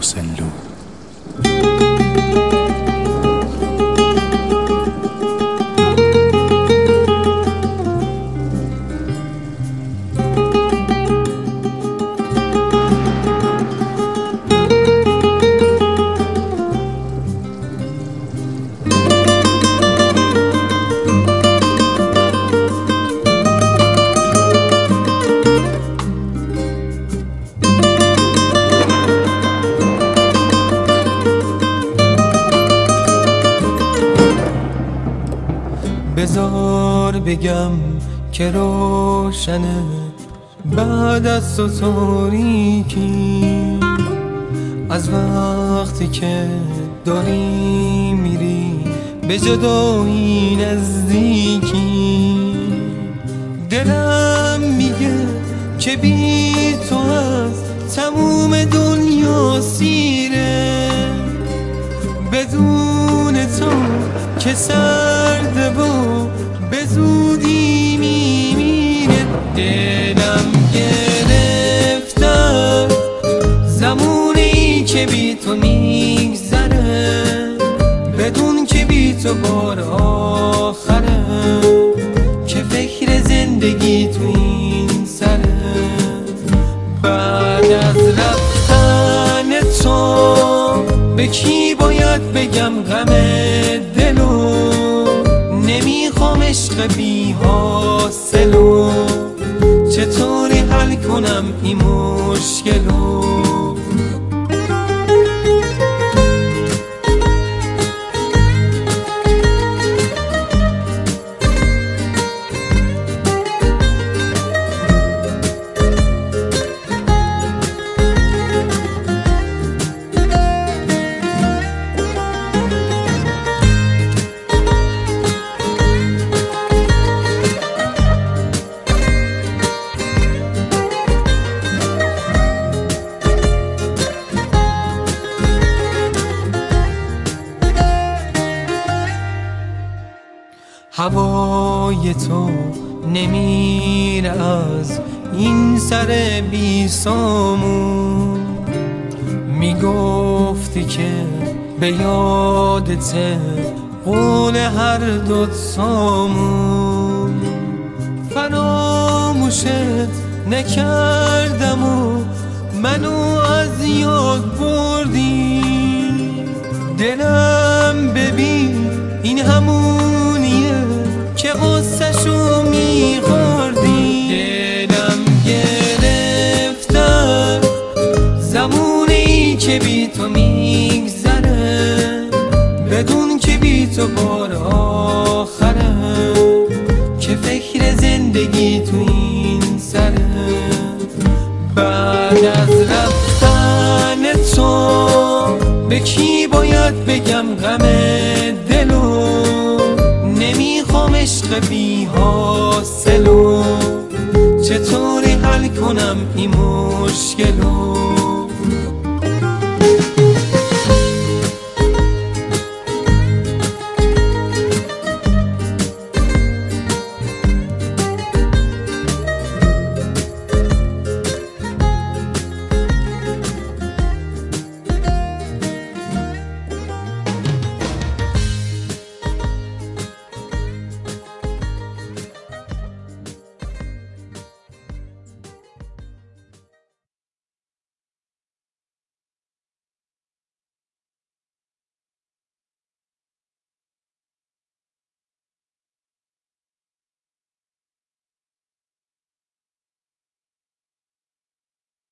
حسینلو. بذار بگم که روشنه بعد از تو تاریکی، از وقتی که داری میری به جدایی نزدیکی. دلم میگه که بی تو از تموم دنیا سیره، بدون تو که سرده و به زودی میمیره. دلم گرفته زمونی که بی تو میگذره، بدون که بی تو بار آخره، که فکر زندگی تو این سره. بعد از رفتن تو به کی باید بگم غم دلو؟ نمیخوام عشق بی حاصلو، چطوری حل کنم این مشکلو؟ هوای تو نمیره از این سر بی سامون، میگفتی که به یادت قول هر دوت سامون. فراموشت نکردم و منو از یاد بردی. دلم ببین این همونیه که قصه‌شو میخوردی. دلم گرفته زمونی که بی تو میگذره، بدون که بی تو بار آخره، که فکر زندگی تو این سره. بعد از رفتن تو به کی باید بگم غم دلو؟ نمیخوام عشق بی حاصلو، چطوری حل کنم این مشکلو؟